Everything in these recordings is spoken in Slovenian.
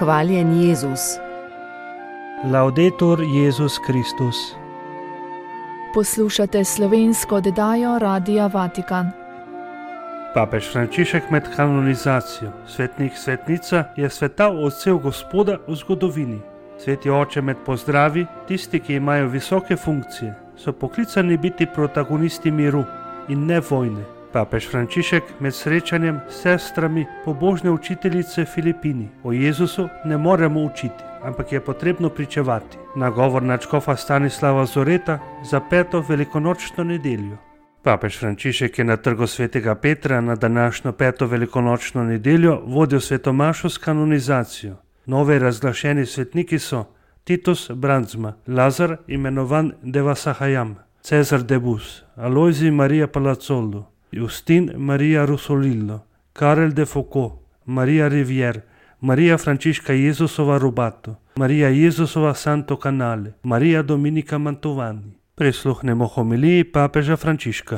Hvaljen Jezus. Laudetur Jezus Kristus. Poslušate slovensko oddajo Radia Vatikan. Papež Frančišek med kanonizacijo. Svetnik svetnica je svetal odsev Gospoda v zgodovini. Sveti oče med pozdravi, tisti, ki imajo visoke funkcije, so poklicani biti protagonisti miru in ne vojne. Papež Frančišek med srečanjem s sestrami pobožne učiteljice Filipini o Jezusu ne moremo učiti, ampak je potrebno pričevati. Nagovor nadškofa Stanislava Zoreta za 5. velikonočno nedeljo. Papež Frančišek je na trgu svetega Petra na današnjo 5. velikonočno nedeljo vodil svetomašo s kanonizacijo. Nove razglašeni svetniki so Titus Brandsma, Lazar imenovan Devasahayam, Cezar de Bus, Alojzij Marija Palazzolo, Justin Marija Rusolillo, Karel de Foucault, Marija Rivière, Marija Frančiška Jezusova Rubato, Marija Jezusova Santo Canale, Marija Dominika Mantovani. Prisluhnemo homiliji papeža Frančiška.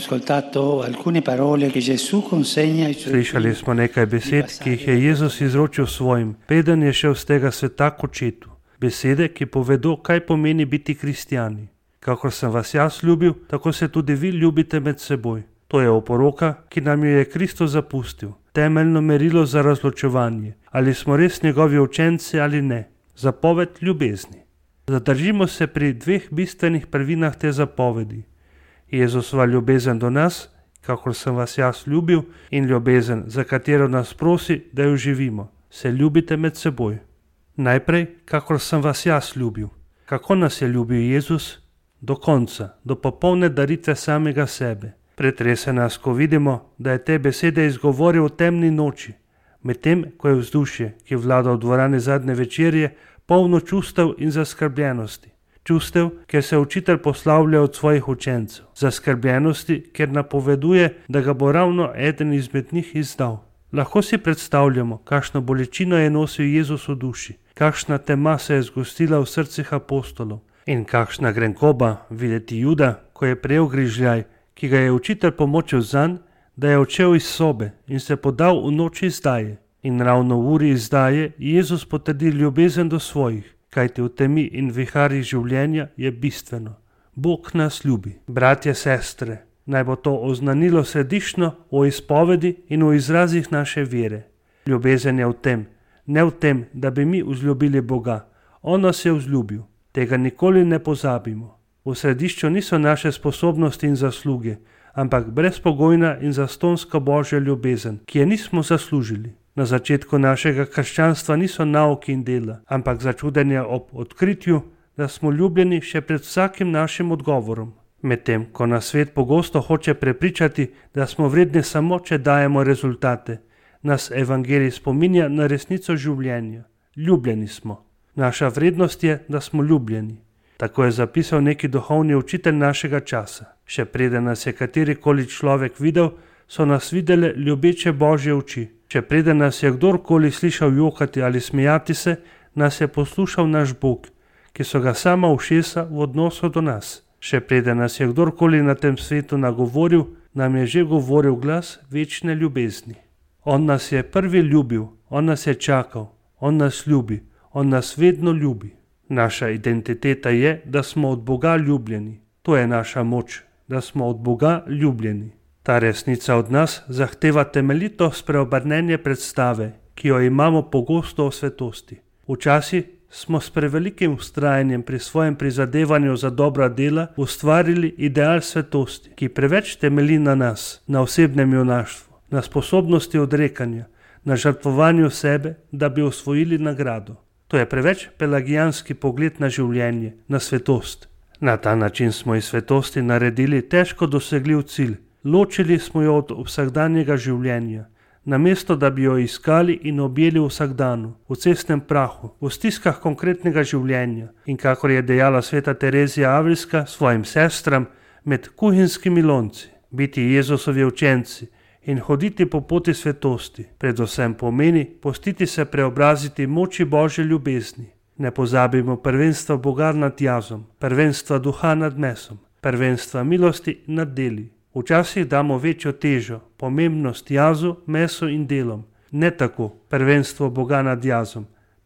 Slišali smo nekaj besed, ki jih je Jezus izročil svojim, preden je šel z tega sveta k očetu. Besede, ki povedo, kaj pomeni biti kristjani. Kakor sem vas jaz ljubil, tako se tudi vi ljubite med seboj. To je oporoka, ki nam jo je Kristus zapustil, temeljno merilo za razločevanje, ali smo res njegovi učenci ali ne. Zapoved ljubezni. Zadržimo se pri dveh bistvenih prvinah te zapovedi. Jezusova ljubezen do nas, kakor sem vas jaz ljubil, in ljubezen, za katero nas prosi, da jo živimo. Se ljubite med seboj. Najprej, kakor sem vas jaz ljubil. Kako nas je ljubil Jezus? Do konca, do popolne daritve samega sebe. Pretrese nas, ko vidimo, da je te besede izgovoril v temni noči, medtem ko je vzdušje, ki vlada v dvorani zadnje večerje, polno čustev in zaskrbljenosti. Čustev, ker se učitelj poslavlja od svojih učencev. Zaskrbljenosti, ker napoveduje, da ga bo ravno eden izmed njih izdal. Lahko si predstavljamo, kakšno bolečino je nosil Jezus v duši, kakšna tema se je zgostila v srcih apostolov in kakšna grenkoba videti Juda, ko je prejel grižljaj, ki ga je učitelj pomočil zanj, da je odšel iz sobe in se podal v noč izdaje. In ravno v uri izdaje Jezus potrdi ljubezen do svojih, kajti v temi in viharjih življenja je bistveno. Bog nas ljubi. Bratje, sestre, naj bo to oznanilo središčno o izpovedi in o izrazih naše vere. Ljubezen je v tem, ne v tem, da bi mi vzljubili Boga. On nas je vzljubil. Tega nikoli ne pozabimo. V središču niso naše sposobnosti in zasluge, ampak brezpogojna in zastonska Božja ljubezen, ki je nismo zaslužili. Na začetku našega krščanstva niso nauki in dela, ampak začudenje ob odkritju, da smo ljubljeni še pred vsakim našim odgovorom. Medtem, ko nas svet pogosto hoče prepričati, da smo vredni samo, če dajemo rezultate, nas evangelij spominja na resnico življenja. Ljubljeni smo. Naša vrednost je, da smo ljubljeni. Tako je zapisal neki duhovni učitelj našega časa. Še preden nas je katerikoli človek videl, so nas videle ljubeče Božje oči. Še preden nas je kdorkoli slišal jokati ali smejati se, nas je poslušal naš Bog, ki so ga sama ušesa v odnosu do nas. Še preden nas je kdorkoli na tem svetu nagovoril, nam je že govoril glas večne ljubezni. On nas je prvi ljubil, on nas je čakal, on nas ljubi, on nas vedno ljubi. Naša identiteta je, da smo od Boga ljubljeni. To je naša moč, da smo od Boga ljubljeni. Ta resnica od nas zahteva temeljito spreobrnenje predstave, ki jo imamo pogosto o svetosti. Včasih smo s prevelikim vztrajanjem pri svojem prizadevanju za dobra dela ustvarili ideal svetosti, ki preveč temelji na nas, na osebnem junaštvu, na sposobnosti odrekanja, na žrtvovanju sebe, da bi osvojili nagrado. To je preveč pelagijanski pogled na življenje, na svetost. Na ta način smo iz svetosti naredili težko dosegljiv cilj. Ločili smo jo od vsakdanjega življenja, namesto da bi jo iskali in objeli v vsakdanu, v cestnem prahu, v stiskah konkretnega življenja in, kakor je dejala sveta Terezija Avlijska svojim sestram, med kuhinjskimi lonci. Biti Jezusovi učenci in hoditi po poti svetosti predvsem pomeni pustiti se preobraziti moči Božje ljubezni. Ne pozabimo prvenstva Boga nad jazom, prvenstva duha nad mesom, prvenstva milosti nad deli. Včasih damo večjo težo, pomembnost jazu, mesu in delom. Ne tako, prvenstvo Boga nad jazom,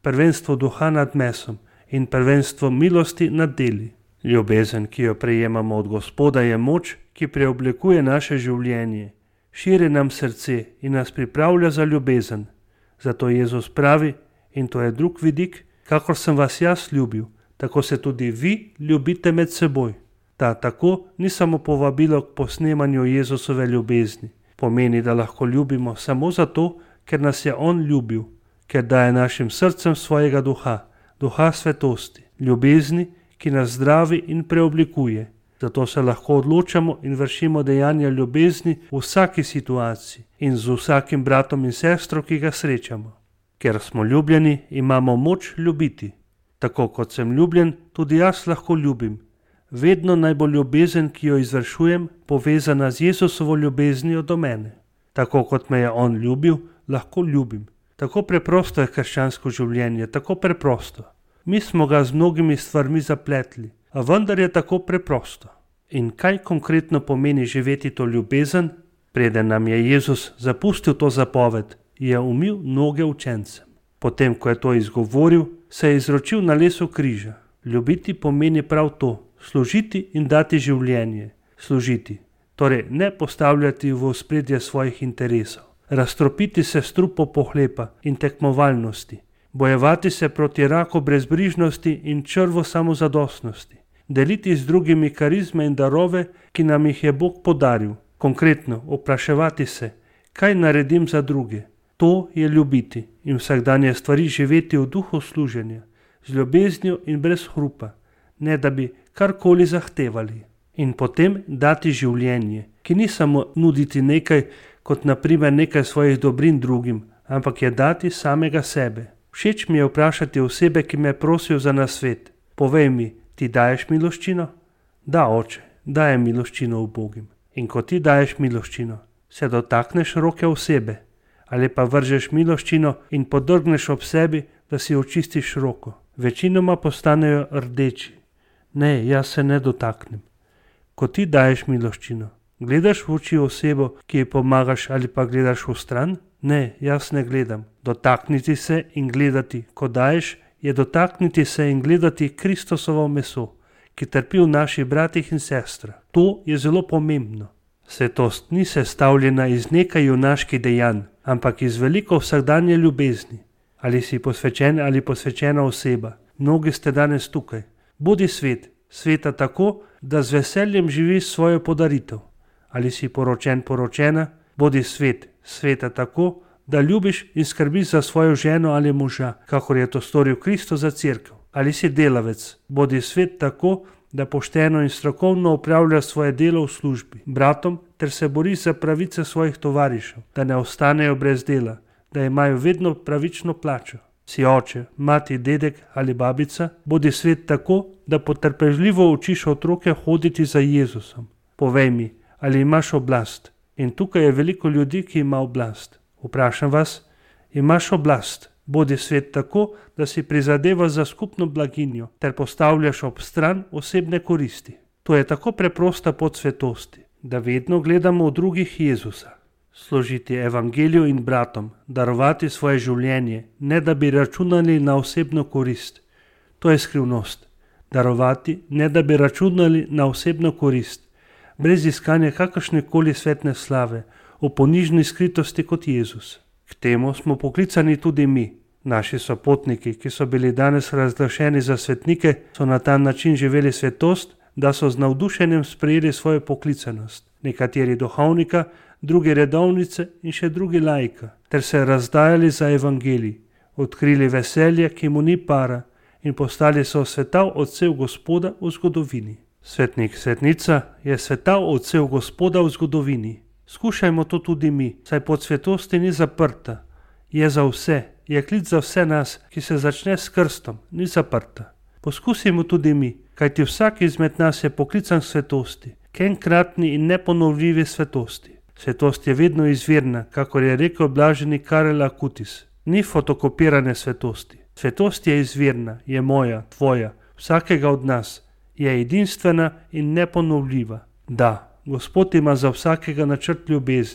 prvenstvo duha nad mesom in prvenstvo milosti nad deli. Ljubezen, ki jo prejemamo od Gospoda, je moč, ki preoblikuje naše življenje, širi nam srce in nas pripravlja za ljubezen. Zato Jezus pravi, in to je drug vidik, kakor sem vas jaz ljubil, tako se tudi vi ljubite med seboj. Ta tako ni samo povabilo k posnemanju Jezusove ljubezni. Pomeni, da lahko ljubimo samo zato, ker nas je On ljubil, ker daje našim srcem svojega duha, duha svetosti, ljubezni, ki nas zdravi in preoblikuje. Zato se lahko odločamo in vršimo dejanja ljubezni v vsaki situaciji in z vsakim bratom in sestro, ki ga srečamo. Ker smo ljubljeni, imamo moč ljubiti. Tako kot sem ljubljen, tudi jaz lahko ljubim. Vedno naj bo ljubezen, ki jo izvršujem, povezana z Jezusovo ljubeznijo do mene. Tako kot me je On ljubil, lahko ljubim. Tako preprosto je krščansko življenje, tako preprosto. Mi smo ga z mnogimi stvarmi zapletli, a vendar je tako preprosto. In kaj konkretno pomeni živeti to ljubezen? Preden nam je Jezus zapustil to zapoved, je umil noge učencem. Potem, ko je to izgovoril, se je izročil na lesu križa. Ljubiti pomeni prav to, služiti in dati življenje. Služiti, torej ne postavljati v ospredje svojih interesov. Raztropiti se strupo pohlepa in tekmovalnosti. Bojevati se proti raku brezbrižnosti in črvu samozadostnosti. Deliti z drugimi karizme in darove, ki nam jih je Bog podaril. Konkretno vpraševati se, kaj naredim za druge. To je ljubiti in vsakdanje stvari živeti v duhu služenja, z ljubeznijo in brez hrupa, ne da bi karkoli zahtevali. In potem dati življenje, ki ni samo nuditi nekaj, kot naprimer nekaj svojih dobrin drugim, ampak je dati samega sebe. Všeč mi je vprašati osebe, ki me prosijo za nasvet. Povej mi, ti daješ miloščino? Da, oče, dajem miloščino ubogim. In ko ti daješ miloščino, se dotakneš roke osebe, ali pa vržeš miloščino in podrgneš ob sebi, da si očistiš roko. Večinoma postanejo rdeči. Ne, jaz se ne dotaknem. Ko ti daješ miloščino, gledaš v oči osebo, ki ji pomagaš, ali pa gledaš v stran? Ne, jaz ne gledam. Dotakniti se in gledati, ko daješ, je dotakniti se in gledati Kristusovo meso, ki trpi v naših bratih in sestrah. To je zelo pomembno. Svetost ni sestavljena iz nekaj junaških dejanj, ampak iz veliko vsakdanje ljubezni. Ali si posvečen ali posvečena oseba, mnogi ste danes tukaj. Bodi svet, sveta tako, da z veseljem živiš svojo podaritev. Ali si poročen, poročena, bodi svet, sveta tako, da ljubiš in skrbiš za svojo ženo ali moža, kakor je to storil Kristus za cerkev. Ali si delavec, bodi svet tako, da pošteno in strokovno opravljaš svoje delo v službi bratom ter se boriš za pravice svojih tovarišev, da ne ostanejo brez dela, da imajo vedno pravično plačo. Si oče, mati, dedek ali babica, bodi svet tako, da potrpežljivo učiš otroke hoditi za Jezusom. Povej mi, ali imaš oblast? In tukaj je veliko ljudi, ki ima oblast. Vprašam vas, imaš oblast? Bodi svet tako, da si prizadevaš za skupno blaginjo ter postavljaš ob stran osebne koristi. To je tako preprosta pot svetosti, da vedno gledamo v drugih Jezusa. Služiti evangeliju in bratom, darovati svoje življenje, ne da bi računali na osebno korist. To je skrivnost. Darovati, ne da bi računali na osebno korist, brez iskanja kakršnekoli svetne slave, v ponižni skritosti kot Jezus. K temu smo poklicani tudi mi. Naši sopotniki, ki so bili danes razglašeni za svetnike, so na ta način živeli svetost, da so z navdušenjem sprejeli svojo poklicanost. Nekateri duhovnika, drugi redovnice in še drugi laika, ter se razdajali za evangelij, odkrili veselje, ki mu ni para, in postali so svetav odsev Gospoda v zgodovini. Svetnik, svetnica je svetav odsev Gospoda v zgodovini. Skušajmo to tudi mi, saj pot svetosti ni zaprta, je za vse, je klic za vse nas, ki se začne s krstom, ni zaprta. Poskusimo tudi mi, kajti vsak izmed nas je poklican k svetosti, k enkratni in neponovljivi svetosti. Svetost je vedno izvirna, kakor je rekel blaženi Karel Acutis. Ni fotokopirane svetosti. Svetost je izvirna, je moja, tvoja, vsakega od nas, je edinstvena in neponovljiva. Da, Gospod ima za vsakega načrt ljubezni.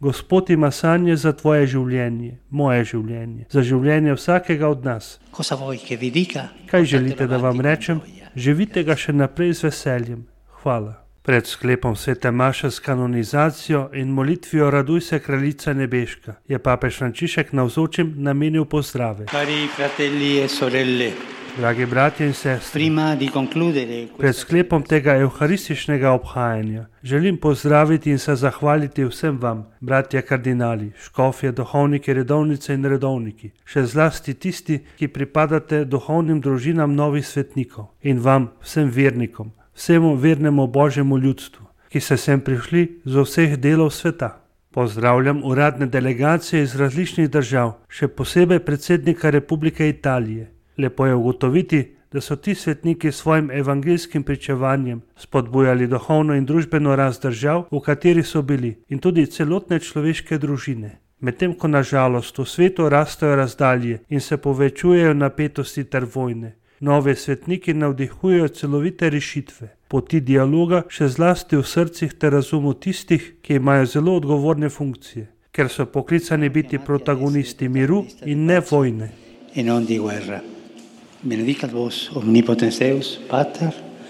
Gospod ima sanje za tvoje življenje, moje življenje, za življenje vsakega od nas. Kaj želite, da vam rečem? Živite ga še naprej z veseljem. Hvala. Pred sklepom svete maše s kanonizacijo in molitvijo Raduj se, kraljica nebeška, je papež Frančišek navzočim namenil pozdrave. Cari fratelli e sorelle, Dragi bratje in sestre, prima di concludere pred sklepom tega evharističnega obhajanja želim pozdraviti in se zahvaliti vsem vam, bratje kardinali, škofje, duhovniki, redovnice in redovniki, še zlasti tisti, ki pripadate duhovnim družinam novih svetnikov, in vam, vsem vernikom, vsemu vernemu Božjemu ljudstvu, ki ste sem prišli z vseh delov sveta. Pozdravljam uradne delegacije iz različnih držav, še posebej predsednika Republike Italije. Lepo je ugotoviti, da so ti svetniki s svojim evangeljskim pričevanjem spodbujali duhovno in družbeno rast držav, v kateri so bili, in tudi celotne človeške družine. Medtem ko na žalost v svetu rastejo razdalje in se povečujejo napetosti ter vojne, nove svetniki navdihujejo celovite rešitve, poti dialoga še zlasti v srcih ter razumu tistih, ki imajo zelo odgovorne funkcije, ker so poklicani biti protagonisti miru in ne vojne. e non di guerra. Benedicat vos omnipotens Deus, Pater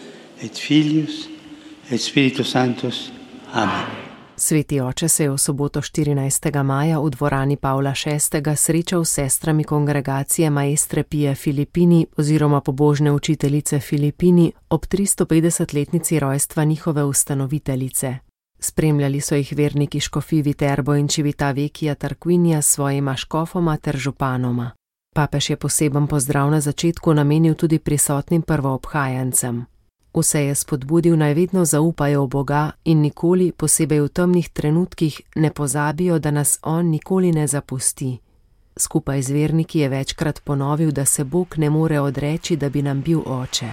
et Filius et Spiritus Sanctus. Amen. Sveti oče se je v soboto 14. maja v dvorani Pavla VI. Srečal s sestrami kongregacije Maestre Pie Filipini oziroma pobožne učiteljice Filipini ob 350-letnici rojstva njihove ustanoviteljice. Spremljali so jih verniki škofij Viterbo in Civitavecchia Tarquinia s svojima škofoma ter županoma. Papež je poseben pozdrav na začetku namenil tudi prisotnim prvoobhajancem. Vse je spodbudil, naj vedno zaupajo v Boga in nikoli, posebej v temnih trenutkih, ne pozabijo, da nas On nikoli ne zapusti. Skupaj z verniki je večkrat ponovil, da se Bog ne more odreči, da bi nam bil oče.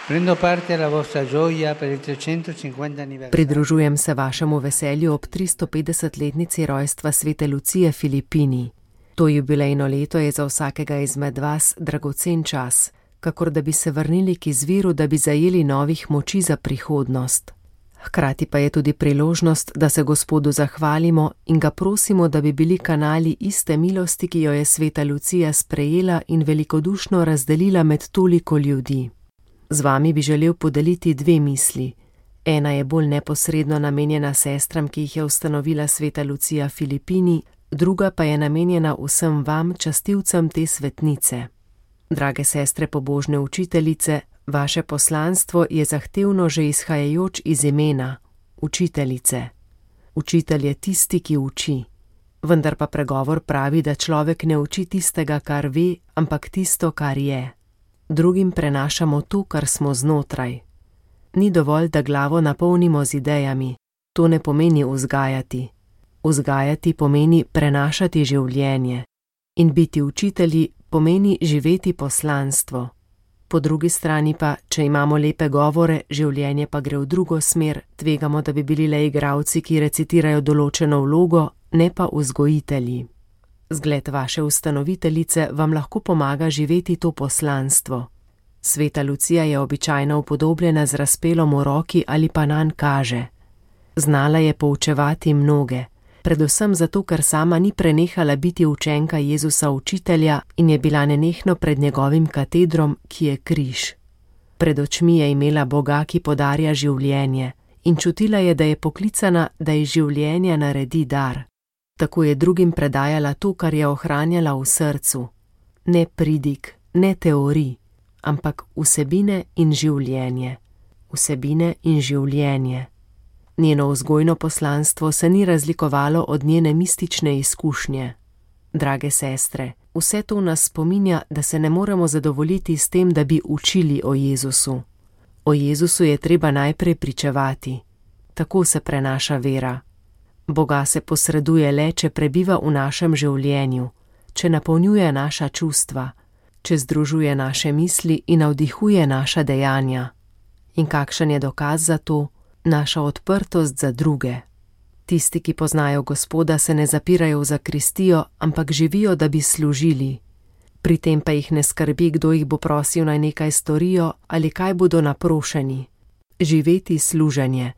Pridružujem se vašemu veselju ob 350-letnici rojstva svete Lucije Filipini. To jubilejno leto je za vsakega izmed vas dragocen čas, kakor da bi se vrnili k izviru, da bi zajeli novih moči za prihodnost. Hkrati pa je tudi priložnost, da se Gospodu zahvalimo in ga prosimo, da bi bili kanali iste milosti, ki jo je sveta Lucija sprejela in velikodušno razdelila med toliko ljudi. Z vami bi želel podeliti dve misli. Ena je bolj neposredno namenjena sestram, ki jih je ustanovila sveta Lucija Filipini, druga pa je namenjena vsem vam, častilcem te svetnice. Drage sestre pobožne učiteljice, vaše poslanstvo je zahtevno že izhajajoč iz imena, učiteljice. Učitelj je tisti, ki uči. Vendar pa pregovor pravi, da človek ne uči tistega, kar ve, ampak tisto, kar je. Drugim prenašamo to, kar smo znotraj. Ni dovolj, da glavo napolnimo z idejami. To ne pomeni vzgajati. Vzgajati pomeni prenašati življenje. In biti učitelji pomeni živeti poslanstvo. Po drugi strani pa, če imamo lepe govore, življenje pa gre v drugo smer, tvegamo, da bi bili le igralci, ki recitirajo določeno vlogo, ne pa vzgojitelji. Zgled vaše ustanoviteljice vam lahko pomaga živeti to poslanstvo. Sveta Lucija je običajno upodobljena z razpelom v roki ali pa nanj kaže. Znala je poučevati mnoge. Predvsem zato, ker sama ni prenehala biti učenka Jezusa učitelja in je bila nenehno pred njegovim katedrom, ki je križ. Pred očmi je imela Boga, ki podarja življenje, in čutila je, da je poklicana, da iz življenja naredi dar. Tako je drugim predajala to, kar je ohranjala v srcu. Ne pridig, ne teorij, ampak vsebine in življenje. Vsebine in življenje. Njeno vzgojno poslanstvo se ni razlikovalo od njene mistične izkušnje. Drage sestre, vse to nas spominja, da se ne moremo zadovoljiti s tem, da bi učili o Jezusu. O Jezusu je treba najprej pričevati. Tako se prenaša vera. Boga se posreduje le, če prebiva v našem življenju, če napolnjuje naša čustva, če združuje naše misli in navdihuje naša dejanja. In kakšen je dokaz za to? Naša odprtost za druge. Tisti, ki poznajo Gospoda, se ne zapirajo v zakristijo, ampak živijo, da bi služili. Pri tem pa jih ne skrbi, kdo jih bo prosil naj nekaj storijo ali kaj bodo naprošeni. Živeti služenje,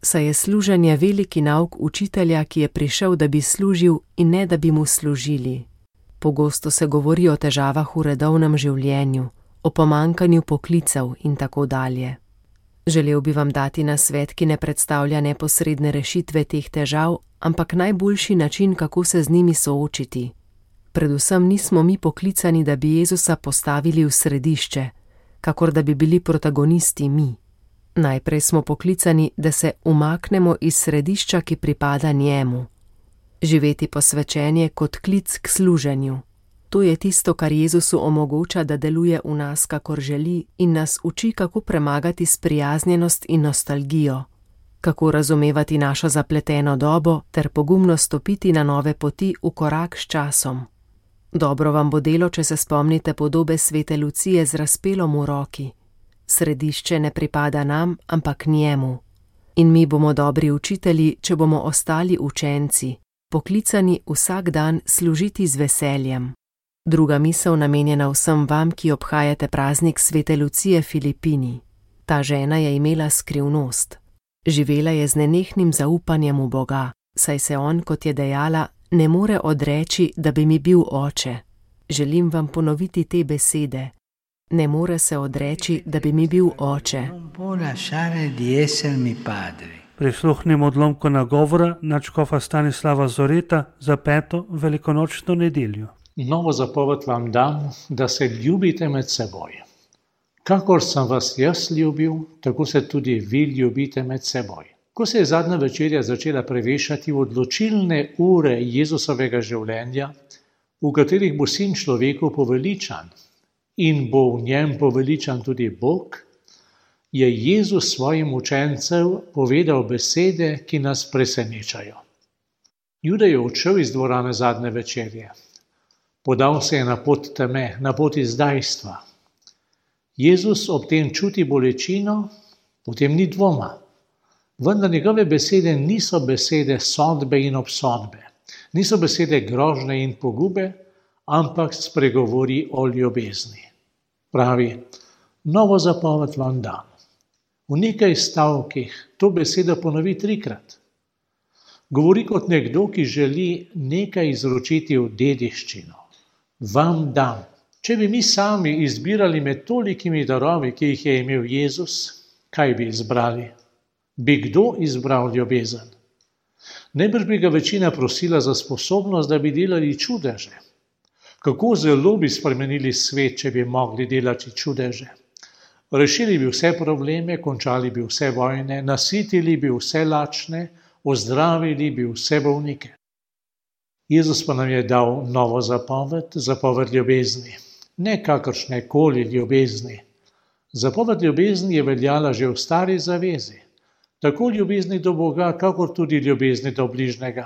saj je služenje veliki nauk učitelja, ki je prišel, da bi služil in ne da bi mu služili. Pogosto se govori o težavah v redovnem življenju, o pomanjkanju poklicev in tako dalje. Želel bi vam dati nasvet, ki ne predstavlja neposredne rešitve teh težav, ampak najboljši način, kako se z njimi soočiti. Predvsem nismo mi poklicani, da bi Jezusa postavili v središče, kakor da bi bili protagonisti mi. Najprej smo poklicani, da se umaknemo iz središča, ki pripada njemu. Živeti posvečenje kot klic k služenju. To je tisto, kar Jezusu omogoča, da deluje v nas, kakor želi, in nas uči, kako premagati sprijaznjenost in nostalgijo, kako razumevati našo zapleteno dobo ter pogumno stopiti na nove poti v korak s časom. Dobro vam bo delo, če se spomnite podobe svete Lucije z razpelom v roki. Središče ne pripada nam, ampak njemu. In mi bomo dobri učitelji, če bomo ostali učenci, poklicani vsak dan služiti z veseljem. Druga misel namenjena vsem vam, ki obhajate praznik svete Lucije Filipini. Ta žena je imela skrivnost. Živela je z nenehnim zaupanjem v Boga, saj se on, kot je dejala, ne more odreči, da bi mi bil oče. Želim vam ponoviti te besede. Ne more se odreči, da bi mi bil oče. Prisluhnimo odlomku nagovora nadškofa Stanislava Zoreta za 5. velikonočno nedeljo. Novo zapoved vam dam, da se ljubite med seboj. Kakor sem vas jaz ljubil, tako se tudi vi ljubite med seboj. Ko se je zadnja večerja začela prevešati v odločilne ure Jezusovega življenja, v katerih bo sin človeku poveličan in bo v njem poveličan tudi Bog, je Jezus svojim učencem povedal besede, ki nas presenečajo. Juda je odšel iz dvorane zadnje večerje. Podal se je na pot teme, na pot izdajstva. Jezus ob tem čuti bolečino, potem ni dvoma. Vendar njegove besede niso besede sodbe in obsodbe, niso besede grožnje in pogube, ampak spregovori o ljubezni. Pravi, novo zapoved vam dam. V nekaj stavkih to besedo ponovi 3-krat. Govori kot nekdo, ki želi nekaj izročiti v dediščino. Vam dam. Če bi mi sami izbirali med tolikimi darovi, ki jih je imel Jezus, kaj bi izbrali? Bi kdo izbral ljubezen? Najbrž bi ga večina prosila za sposobnost, da bi delali čudeže. Kako zelo bi spremenili svet, če bi mogli delati čudeže. Rešili bi vse probleme, končali bi vse vojne, nasitili bi vse lačne, ozdravili bi vse bolnike. Jezus pa nam je dal novo zapoved, zapoved ljubezni. Ne kakršne koli ljubezni. Zapoved ljubezni je veljala že v stari zavezi. Tako ljubezni do Boga, kakor tudi ljubezni do bližnjega.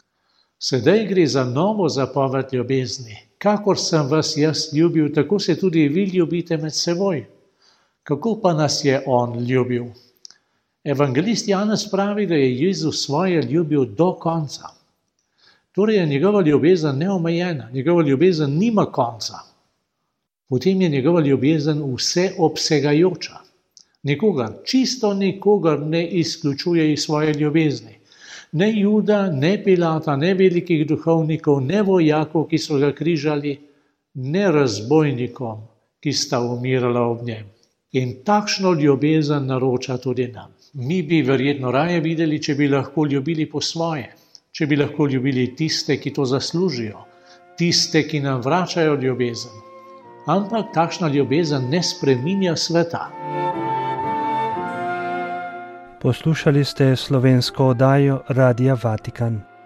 Sedaj gre za novo zapoved ljubezni. Kakor sem vas jaz ljubil, tako se tudi vi ljubite med seboj. Kako pa nas je on ljubil? Evangelist Janez pravi, da je Jezus svoje ljubil do konca. Torej je njegova ljubezen neomejena, njegova ljubezen nima konca. Potem je njegova ljubezen vseobsegajoča. Nikogar, čisto nikogar ne izključuje iz svoje ljubezni. Ne Juda, ne Pilata, ne velikih duhovnikov, ne vojakov, ki so ga križali, ne razbojnikom, ki sta umirala ob njem. In takšno ljubezen naroča tudi nam. Mi bi verjetno raje videli, če bi lahko ljubili po svoje, če bi lahko ljubili tiste, ki to zaslužijo, tiste, ki nam vračajo ljubezen. Ampak takšna ljubezen ne spreminja sveta. Poslušali ste slovensko oddajo Radia Vatikan.